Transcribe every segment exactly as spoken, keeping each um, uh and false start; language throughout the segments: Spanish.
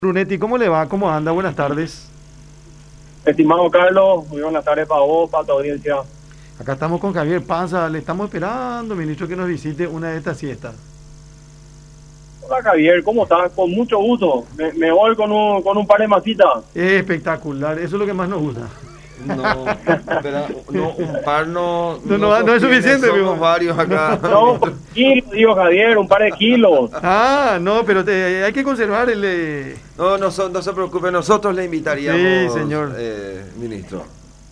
Brunetti, ¿cómo le va? ¿Cómo anda? Buenas tardes. Estimado Carlos, muy buenas tardes para vos, para tu audiencia. Acá estamos con Javier Panza, le estamos esperando, ministro, que nos visite una de estas siestas. Hola Javier, ¿cómo estás? Con mucho gusto. Me, me voy con un, con un par de masitas. Espectacular, eso es lo que más nos gusta. No, espera, no, un par no... No, no, no, no es suficiente, somos amigo. varios acá. No, kilos, digo Javier, un par de kilos. Ah, no, pero te, hay que conservar el... Eh... No, no, so, no se preocupe, nosotros le invitaríamos, Sí, señor. Eh, ministro.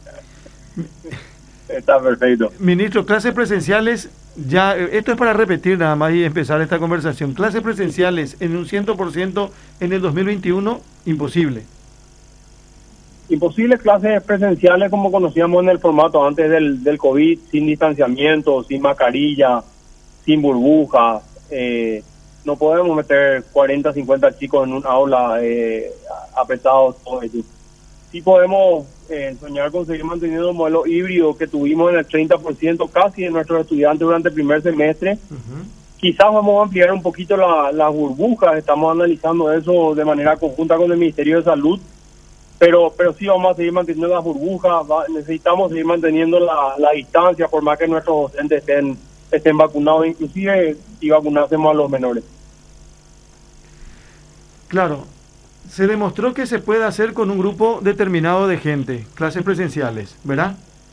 Está perfecto. Ministro, clases presenciales, ya, esto es para repetir nada más y empezar esta conversación. Clases presenciales en un cien por ciento en el dos mil veintiuno, imposible. Imposibles clases presenciales como conocíamos en el formato antes del, del COVID, sin distanciamiento, sin mascarilla, sin burbujas. Eh, no podemos meter cuarenta, cincuenta chicos en un aula eh, apretados todos ellos. Sí podemos eh, soñar con seguir manteniendo el modelo híbrido que tuvimos en el treinta por ciento casi de nuestros estudiantes durante el primer semestre. Uh-huh. Quizás vamos a ampliar un poquito la, las burbujas, estamos analizando eso de manera conjunta con el Ministerio de Salud, pero pero sí vamos a seguir manteniendo las burbujas, va, necesitamos seguir manteniendo la, la distancia por más que nuestros docentes estén, estén vacunados, inclusive si vacunásemos a los menores. Claro. Se demostró que se puede hacer con un grupo determinado de gente, clases presenciales, ¿verdad?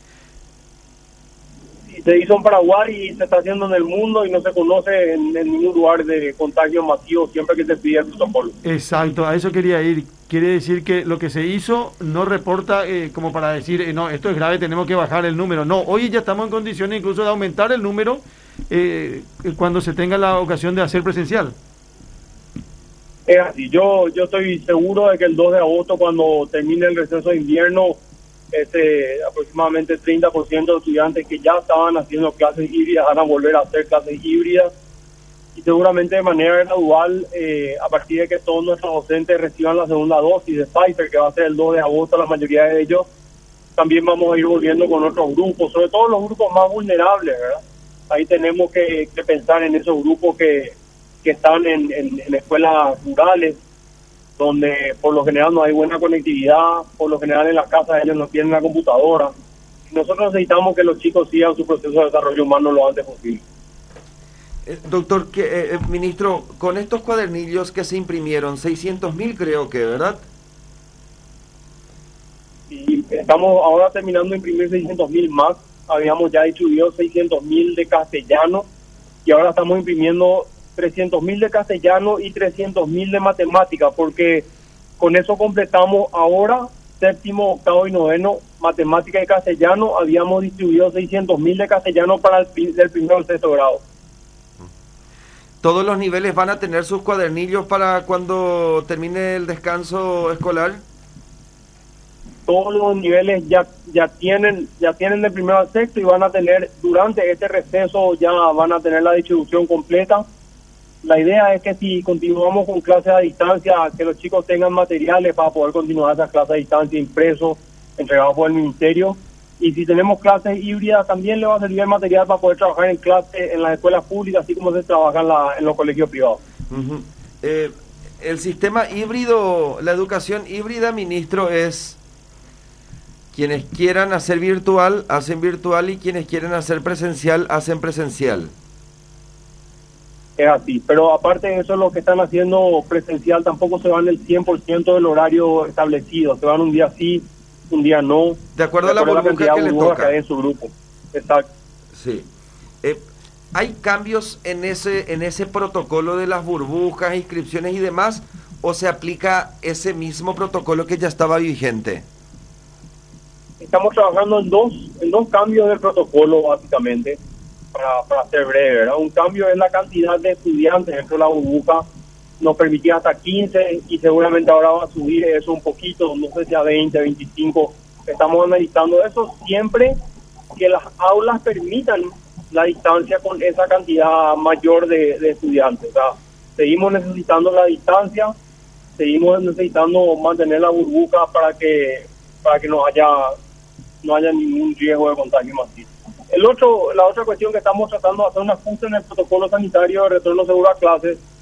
Se hizo en Paraguay y se está haciendo en el mundo y no se conoce en, en ningún lugar de contagio masivo siempre que se pide el protocolo. Exacto, a eso quería ir. Quiere decir que lo que se hizo no reporta eh, como para decir, eh, no, esto es grave, tenemos que bajar el número. No, hoy ya estamos en condiciones incluso de aumentar el número eh, cuando se tenga la ocasión de hacer presencial. Es así, yo yo estoy seguro de que el dos de agosto, cuando termine el receso de invierno, este, aproximadamente treinta por ciento de estudiantes que ya estaban haciendo clases híbridas van a volver a hacer clases híbridas y seguramente de manera gradual, eh, a partir de que todos nuestros docentes reciban la segunda dosis de Pfizer, que va a ser el dos de agosto, la mayoría de ellos, también vamos a ir volviendo con otros grupos, sobre todo los grupos más vulnerables, ¿verdad? Ahí tenemos que, que pensar en esos grupos que que están en, en, en escuelas rurales, donde por lo general no hay buena conectividad, por lo general en las casas ellos no tienen la computadora. Nosotros necesitamos que los chicos sigan su proceso de desarrollo humano lo antes posible. Eh, doctor, que, eh, ministro, con estos cuadernillos que se imprimieron, seiscientos mil creo que, ¿verdad? Y estamos ahora terminando de imprimir seiscientos mil más, habíamos ya distribuido seiscientos mil de castellano y ahora estamos imprimiendo trescientos mil de castellano y trescientos mil de matemática, porque con eso completamos ahora séptimo, octavo y noveno, matemática y castellano. Habíamos distribuido seiscientos mil de castellano para el del primero al sexto grado. ¿Todos los niveles van a tener sus cuadernillos para cuando termine el descanso escolar? Todos los niveles ya ya tienen ya tienen de primero al sexto y van a tener durante este receso, ya van a tener la distribución completa. La idea es que si continuamos con clases a distancia, que los chicos tengan materiales para poder continuar esas clases a distancia impresos, entregados por el ministerio. Y si tenemos clases híbridas, también le va a servir el material para poder trabajar en clases en las escuelas públicas, así como se trabaja en, la, en los colegios privados. Uh-huh. eh, el sistema híbrido, la educación híbrida, ministro, es quienes quieran hacer virtual, hacen virtual, y quienes quieren hacer presencial, hacen presencial. Es así, pero aparte de eso, los que están haciendo presencial tampoco se van el cien por ciento del horario establecido, se van un día sí, un día no. De acuerdo a la burbuja que les toca. Que en su grupo. Exacto. Sí. Eh, ¿Hay cambios en ese en ese protocolo de las burbujas, inscripciones y demás, o se aplica ese mismo protocolo que ya estaba vigente? Estamos trabajando en dos en dos cambios del protocolo, básicamente. Para, para ser breve, ¿verdad? Un cambio es la cantidad de estudiantes dentro de la burbuja, nos permitía hasta quince y seguramente ahora va a subir eso un poquito, no sé si a veinte, veinticinco. Estamos analizando eso siempre que las aulas permitan la distancia con esa cantidad mayor de, de estudiantes. O sea, seguimos necesitando la distancia, seguimos necesitando mantener la burbuja para que para que no haya no haya ningún riesgo de contagio masivo. El otro, la otra cuestión que estamos tratando de hacer un ajuste en el protocolo sanitario de retorno seguro a clases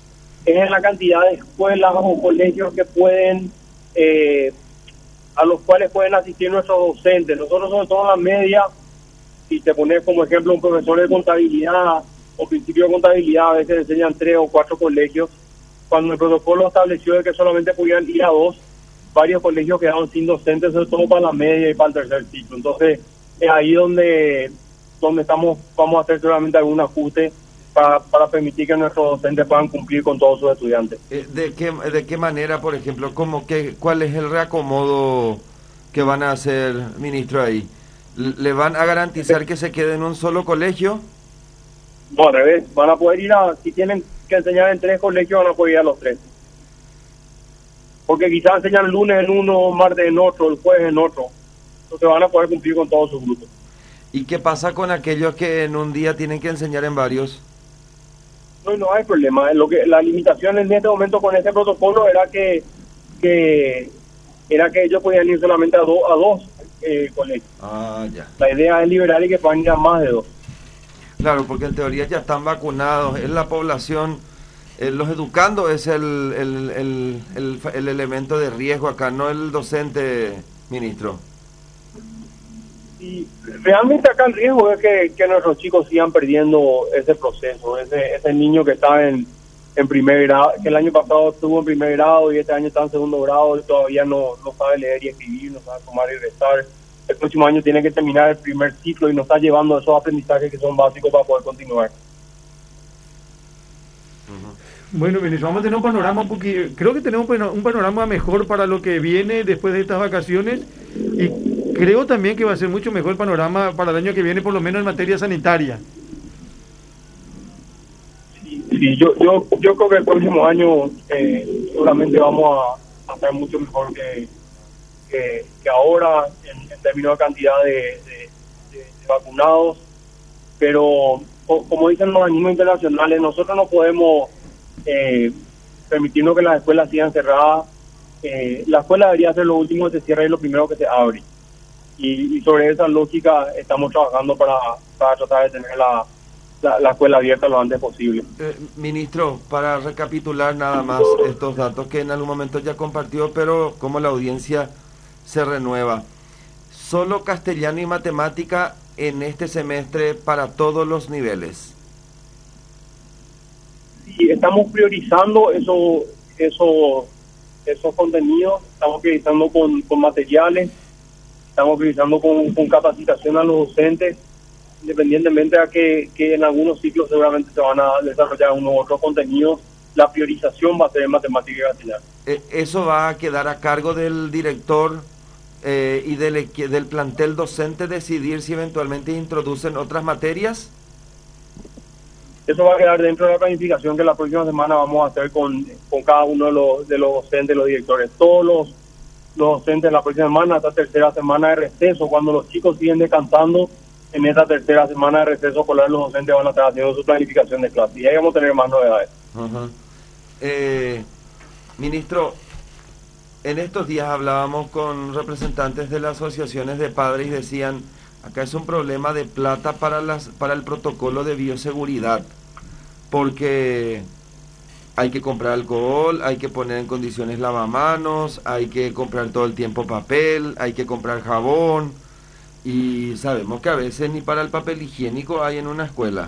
es en la cantidad de escuelas o colegios que pueden, eh, a los cuales pueden asistir nuestros docentes. Nosotros, sobre todo en la media, si te pones como ejemplo un profesor de contabilidad o principio de contabilidad, a veces enseñan tres o cuatro colegios. Cuando el protocolo estableció de que solamente podían ir a dos, varios colegios quedaron sin docentes, sobre todo para la media y para el tercer ciclo. Entonces, es ahí donde donde estamos vamos a hacer seguramente algún ajuste para, para permitir que nuestros docentes puedan cumplir con todos sus estudiantes. ¿De qué, de qué manera, por ejemplo, cómo, qué, cuál es el reacomodo que van a hacer, ministro, ahí? ¿Le van a garantizar que se quede en un solo colegio? No, al revés, van a poder ir a, si tienen que enseñar en tres colegios, van a poder ir a los tres. Porque quizás enseñan el lunes en uno, martes en otro, el jueves en otro. Entonces van a poder cumplir con todos sus grupos. ¿Y qué pasa con aquellos que en un día tienen que enseñar en varios? No, no hay problema. Lo que la limitación en este momento con este protocolo era que que era que ellos podían ir solamente a, do, a dos eh, colegios. Ah, ya. La idea es liberar y que puedan ir a más de dos. Claro, porque en teoría ya están vacunados, es la población, eh, los educandos es el, el, el, el, el elemento de riesgo acá, no el docente, ministro. Y realmente acá el riesgo es que, que nuestros chicos sigan perdiendo ese proceso, ese, ese niño que está en, en primer grado, que el año pasado estuvo en primer grado y este año está en segundo grado y todavía no, no sabe leer y escribir, no sabe tomar y restar. El próximo año tiene que terminar el primer ciclo y nos está llevando esos aprendizajes que son básicos para poder continuar. Bueno, ministro, vamos a tener un panorama, porque creo que tenemos un panorama mejor para lo que viene después de estas vacaciones, y creo también que va a ser mucho mejor el panorama para el año que viene, por lo menos en materia sanitaria. Sí, sí yo, yo, yo creo que el próximo año eh, seguramente vamos a, a estar mucho mejor que, que, que ahora en, en términos de cantidad de, de, de, de vacunados, pero co, como dicen los organismos internacionales, nosotros no podemos Eh, permitiendo que las escuelas sigan cerradas. Eh, la escuela debería ser lo último que se cierra y lo primero que se abre, y, y sobre esa lógica estamos trabajando para, para tratar de tener la, la, la escuela abierta lo antes posible. Eh, ministro, para recapitular nada más estos datos que en algún momento ya compartió, pero como la audiencia se renueva, solo castellano y matemática en este semestre para todos los niveles. Y estamos priorizando eso, eso, esos contenidos, estamos priorizando con, con materiales, estamos priorizando con, con capacitación a los docentes, independientemente de que, que en algunos ciclos seguramente se van a desarrollar unos otros contenidos, la priorización va a ser en matemática y castellano. Eh, ¿Eso va a quedar a cargo del director eh, y del, del plantel docente decidir si eventualmente introducen otras materias? Eso va a quedar dentro de la planificación que la próxima semana vamos a hacer con, con cada uno de los, de los docentes, los directores. Todos los, los docentes la próxima semana, esta tercera semana de receso, cuando los chicos siguen descansando, en esta tercera semana de receso escolar los docentes van a estar haciendo su planificación de clase. Y ahí vamos a tener más novedades. Uh-huh. eh, ministro, en estos días hablábamos con representantes de las asociaciones de padres y decían: acá es un problema de plata para las para el protocolo de bioseguridad, porque hay que comprar alcohol, hay que poner en condiciones lavamanos, hay que comprar todo el tiempo papel, hay que comprar jabón, y sabemos que a veces ni para el papel higiénico hay en una escuela.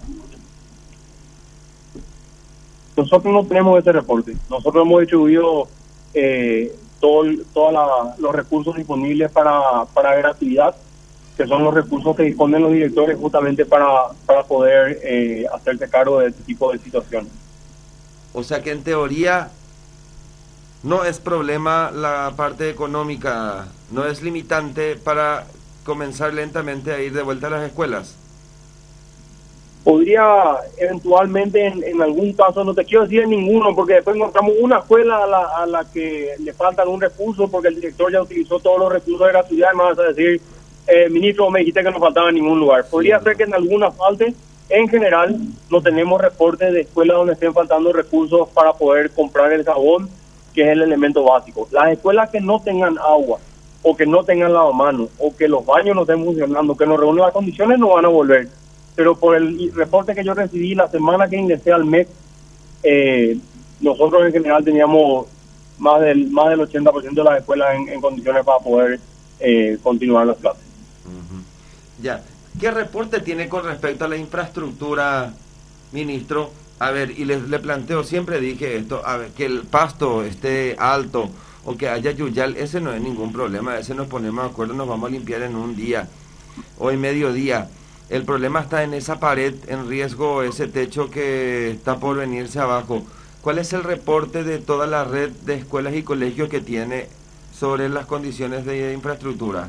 Nosotros no tenemos ese reporte. Nosotros hemos distribuido eh, todo, todos los recursos disponibles para, para gratuidad, que son los recursos que disponen los directores justamente para, para poder eh, hacerse cargo de este tipo de situaciones. O sea que en teoría no es problema la parte económica, no es limitante para comenzar lentamente a ir de vuelta a las escuelas. Podría eventualmente en, en algún caso, no te quiero decir en ninguno, porque después encontramos una escuela a la, a la que le falta algún recurso porque el director ya utilizó todos los recursos de gratuidad y me vas a decir: Eh, ministro, me dijiste que no faltaba en ningún lugar. Podría ser que en alguna falte. En general, no tenemos reportes de escuelas donde estén faltando recursos para poder comprar el jabón, que es el elemento básico. Las escuelas que no tengan agua, o que no tengan lavamanos, o que los baños no estén funcionando, que no reúnen las condiciones, no van a volver. Pero por el reporte que yo recibí la semana que ingresé al M E C, eh, nosotros en general teníamos más del más del ochenta por ciento de las escuelas en, en condiciones para poder eh, continuar las clases. Uh-huh. Ya, ¿qué reporte tiene con respecto a la infraestructura, ministro? A ver, y le, le planteo, siempre dije esto, a ver, que el pasto esté alto o que haya yuyal, ese no es ningún problema, ese nos ponemos de acuerdo, nos vamos a limpiar en un día o en mediodía. El problema está en esa pared en riesgo, ese techo que está por venirse abajo. ¿Cuál es el reporte de toda la red de escuelas y colegios que tiene sobre las condiciones de infraestructura?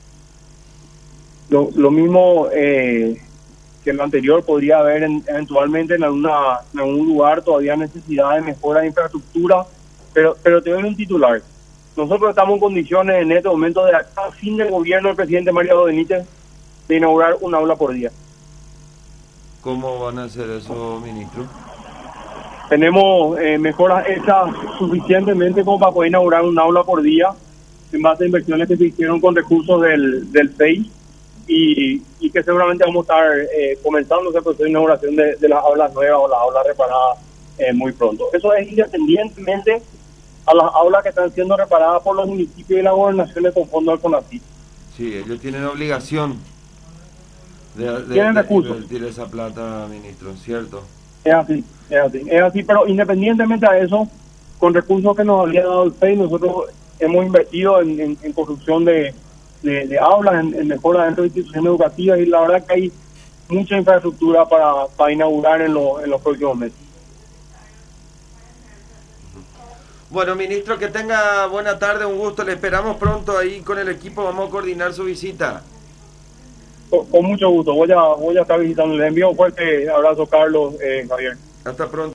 Lo, lo mismo eh, que lo anterior, podría haber en, eventualmente en, alguna, en algún lugar todavía necesidad de mejora de infraestructura, pero pero te doy un titular. Nosotros estamos en condiciones en este momento de acá a fin del gobierno del presidente Mario Benítez de inaugurar un aula por día. ¿Cómo van a hacer eso, ministro? Tenemos eh, mejoras hechas suficientemente como para poder inaugurar un aula por día en base a inversiones que se hicieron con recursos del, del F E I y, y que seguramente vamos a estar eh, comenzando ese proceso de inauguración de, de las aulas nuevas o las aulas reparadas eh, muy pronto. Eso es independientemente a las aulas que están siendo reparadas por los municipios y las gobernaciones con fondos del CONACYT. Sí, ellos tienen obligación de, de, tienen de recursos. invertir esa plata, ministro, ¿cierto? Es así, es así, es así, pero independientemente a eso, con recursos que nos había dado el F E I, nosotros hemos invertido en, en, en construcción de, de, de aulas, en, en mejora dentro de instituciones educativas, y la verdad que hay mucha infraestructura para, para inaugurar en, lo, en los próximos meses. Bueno, ministro, que tenga buena tarde, un gusto, le esperamos pronto ahí con el equipo, vamos a coordinar su visita. Con, con mucho gusto, voy a, voy a estar visitando. Les envío un fuerte abrazo, Carlos, eh, Javier. Hasta pronto.